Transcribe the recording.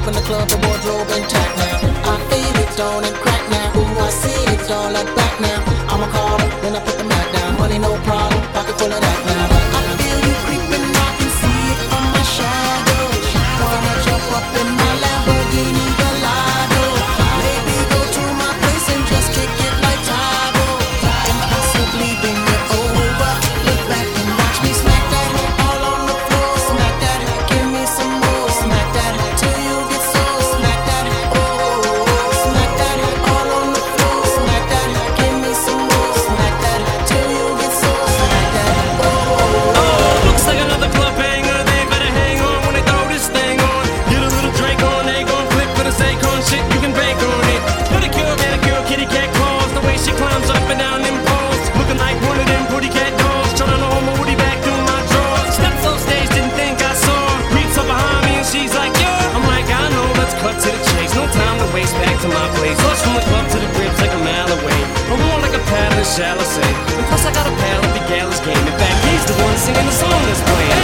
in the club, the wardrobe intact now. I feel it, don't it crack now. Ooh, I see it, all like back now. I'm a caller, then I put the mat down. Money no problem, pocket full of that now. I feel you creeping, I can see it from my shadow. Wanna jump up in my Lamborghini Gallardo. Maybe go to my place and just kick it like Tago. And possibly bring it over. Look back and watch me smack that all on the floor. Smack that, give me some more. Smack that till you get so. Smack that, oh. Smack that all on the floor. Smack that, give me some more. Smack that till you get so. Smack that, oh. Oh, looks like another club hanger. They better hang on when they throw this thing on. Get a little drink on, they gon' flip for the Akon shit. You can bank on it. Pedicure, manicure, kitty cat claws. The way she climbs up and down them poles, looking like one of them pretty cat dolls. Trying to hold my woody back through my drawers. Steps on stage, didn't think I saw her. Creeps up behind me and she's like, yeah. I'm like, I know, let's cut to the chase. No time to waste, back to my place. Rush from the club to the crib's like a mile away. I'm more like a paddle in Chalicet. And plus I got a pal at the Gallus game. In fact, he's the one singing the song that's playing.